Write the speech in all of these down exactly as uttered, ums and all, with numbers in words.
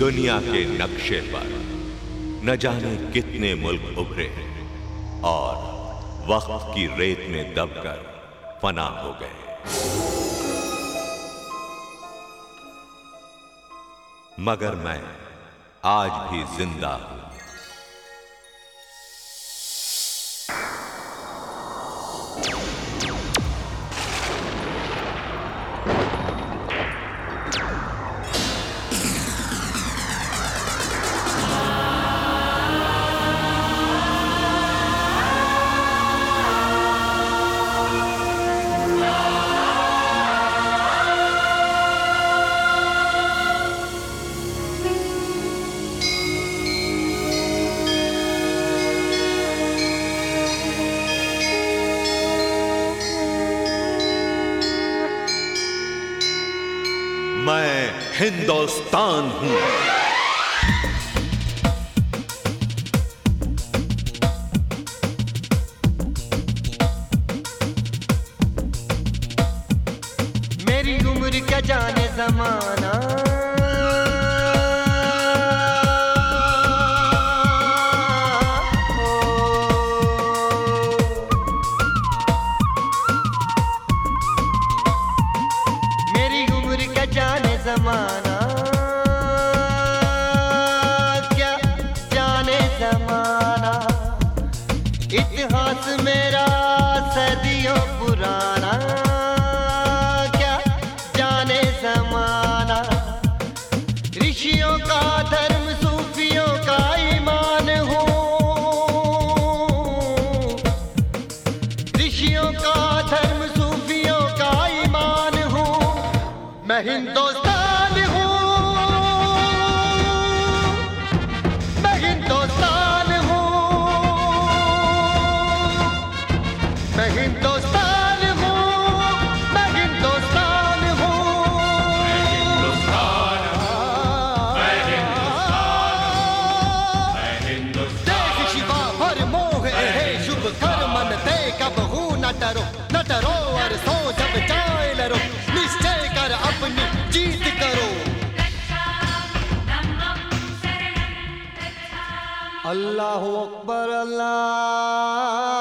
दुनिया के नक्शे पर न जाने कितने मुल्क उभरे और वक्त की रेत में दबकर फना हो गए, मगर मैं आज भी जिंदा हूं। मैं हिंदुस्तान हूं। मेरी उम्र क्या जाने जमाना, जमाना क्या जाने जमाना, इतिहास मेरा सदियों पुराना, क्या जाने जमाना। ऋषियों का धर्म सूफियों का ईमान हूँ, ऋषियों का धर्म सूफियों का ईमान हूँ। मैं हिंदुस्तान मैं हिंदुस्तान हूँ, मैं हिंदुस्तान हूँ, मैं हिंदुस्तान हूँ, मैं हिंदुस्तान, मैं हिंदुस्तान। देश शिवा भर मोह है शुभ कर मन ते कब हूँ न डरो न डरो और सो जब जाए लरो, निश्चय कर अपनी जीत करो। अल्लाह अकबर अल्लाह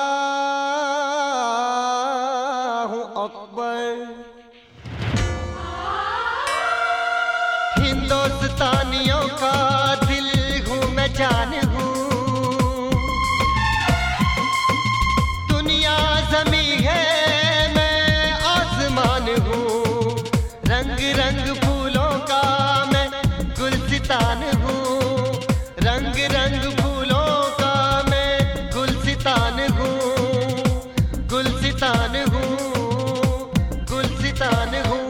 हिंदुस्तानियों का दिल हूँ मैं, जान हूँ। दुनिया ज़मी है मैं आसमान हूँ, रंग रंग फूलों का मैं गुलसितान हूँ, रंग रंग फूलों का मैं गुलसितान हूँ, गुलसितान हूँ, गुलसितान हूँ।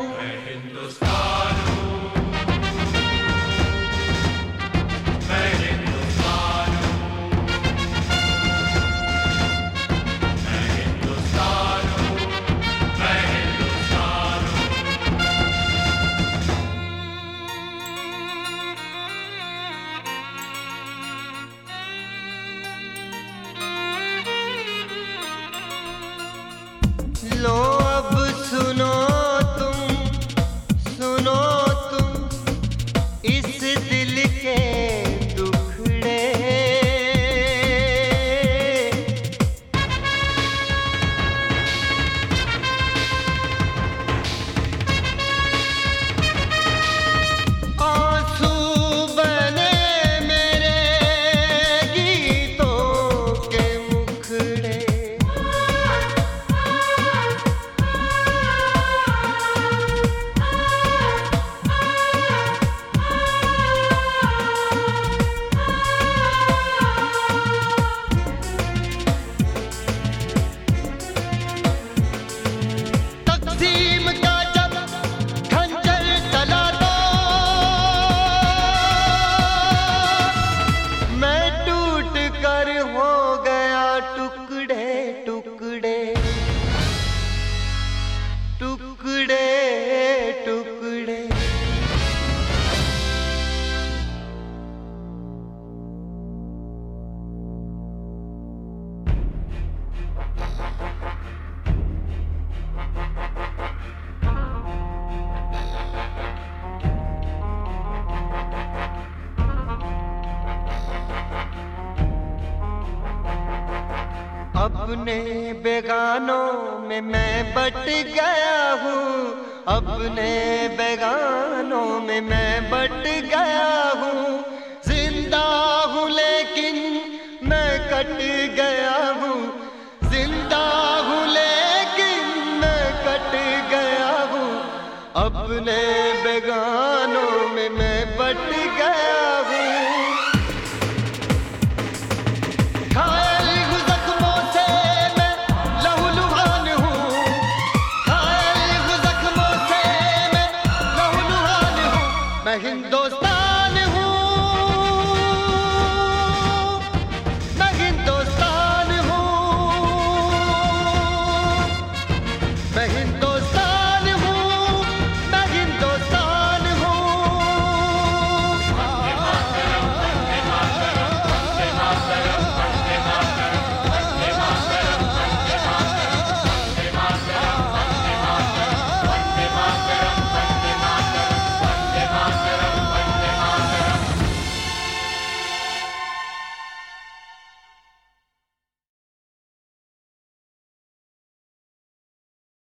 अपने बेगानों में मैं बट गया हूँ, अपने बेगानों में मैं बट गया हूँ। जिंदा हूँ लेकिन मैं कट गया हूँ, जिंदा हूँ लेकिन मैं कट गया हूँ। अपने बेगानों